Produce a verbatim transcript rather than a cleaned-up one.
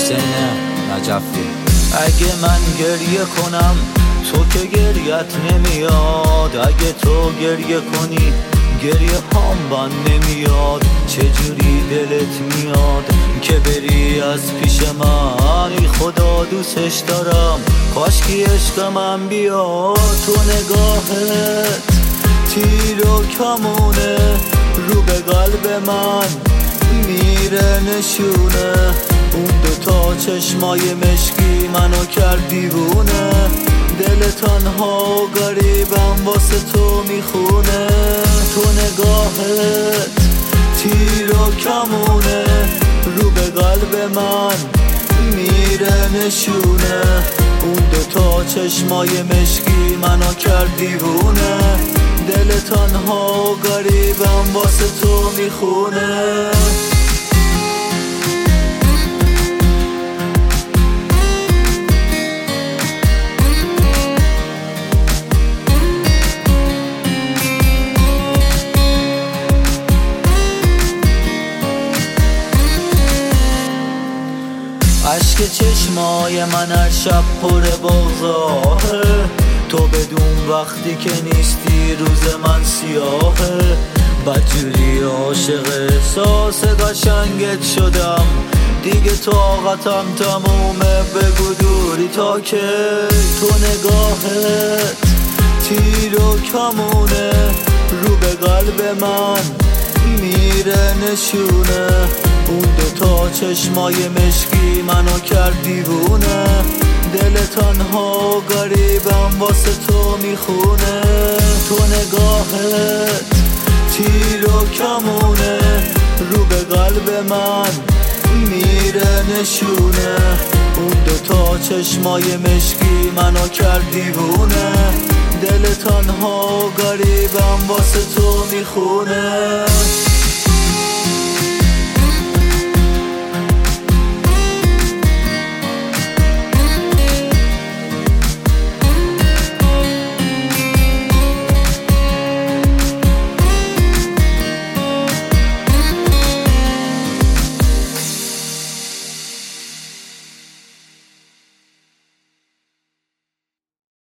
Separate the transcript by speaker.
Speaker 1: حسین نجفی. اگه من گریه کنم تو که گریت نمیاد، اگه تو گریه کنی گریه هام بان نمیاد. چجوری دلت میاد که بری از پیش من؟ ای خدا دوستش دارم، کاشکی عشق من بیاد. تو نگاهت تیر و کمونه، رو به قلب من میره نشونه. اون دوتا چشمای مشکی منو کرد دیوونه. دل تنها و غریبم واسه تو میخونه. تو نگاهت تیر و کمونه، رو به قلب من میره نشونه. اون دوتا چشمای مشکی منو کرد دیوونه. دل تنها و غریبم واسه تو میخونه. عشق چشمای من هر شب پر بغضاهه، تو بدون وقتی که نیستی روز من سیاهه. بدجوری عاشق احساس قشنگت شدم، دیگه طاقتم تمومه، بگو دوری تا که. تو نگاهت تیر و کمونه، رو به قلب من میره نشونه. اون دوتا چشمای مشکی منو کرد دیوونه. دل تنها و غریبم واسه تو میخونه. تو نگاهت تیر و کمونه، رو به قلب من میره نشونه. اون دوتا چشمای مشکی منو کرد دیوونه. دل تنها و غریبم واسه تو میخونه.